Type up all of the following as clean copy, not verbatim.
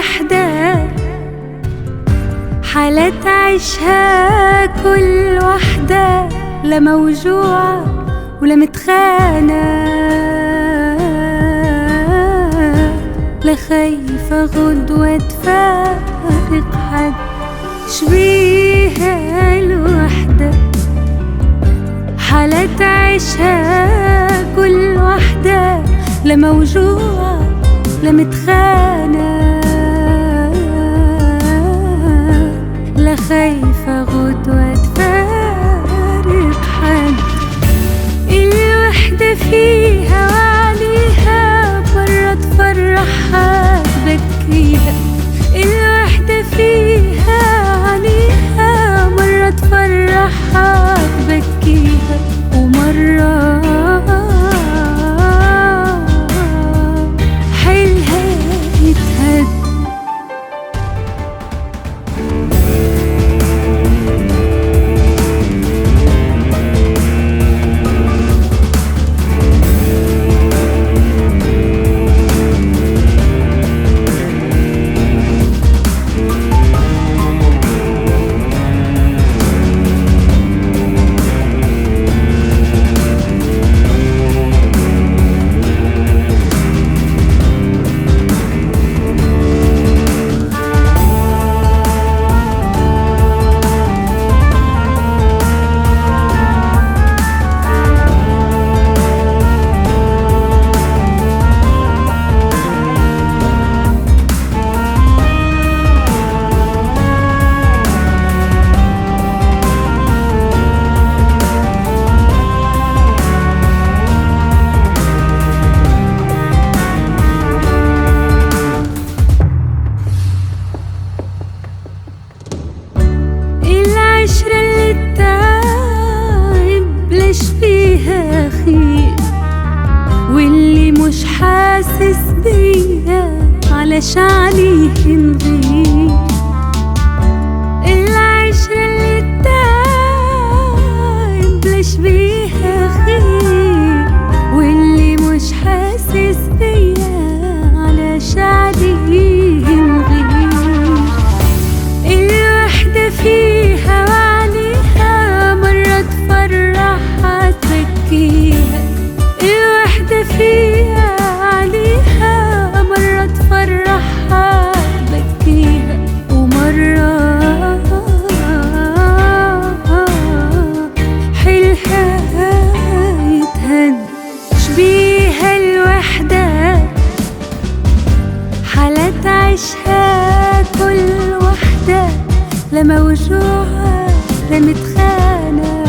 الوحدة حالة تعيشها كل وحدة، لا موجوعة ولا متخانة، لا خايفة غدوة تفارق حد. شبيها الوحدة حالة تعيشها كل وحدة، لا موجوعة لا متخانة، لا خايفة غدوة تفارق حد. الوحدة فيها وعليها، مرة تفرحها تبكيها. الوحدة فيها عليها، مرة تفرحها تبكيها، ومرة حيلها يتهد. العشرة اللي التعب ليش فيها خير، واللي مش حاسس بيها علاش عليه نغير. العشرة اللي التعب ليش فيها خير، واللي مش حاسس بيها علاش عليه نغير. الوحدة فيها وعليها، مرة تفرحها تبكيها. الوحدة فيها عليها، مرة تفرحها تبكيها، ومرة حيلها يتهد. شبيها الوحدة حالة تعيشها كل وحدة، لا موجوعة لا متخانة،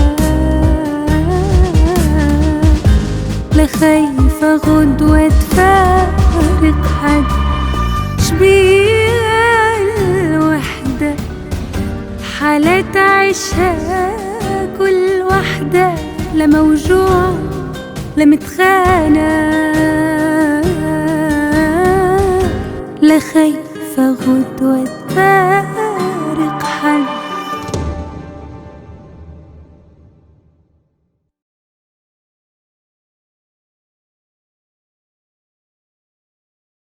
لا خايفة غدوة تفارق حد. شبيها الوحدة حالة تعيشها كل وحدة، لا موجوعة لا متخانة، لا خايفة غدوة تفارق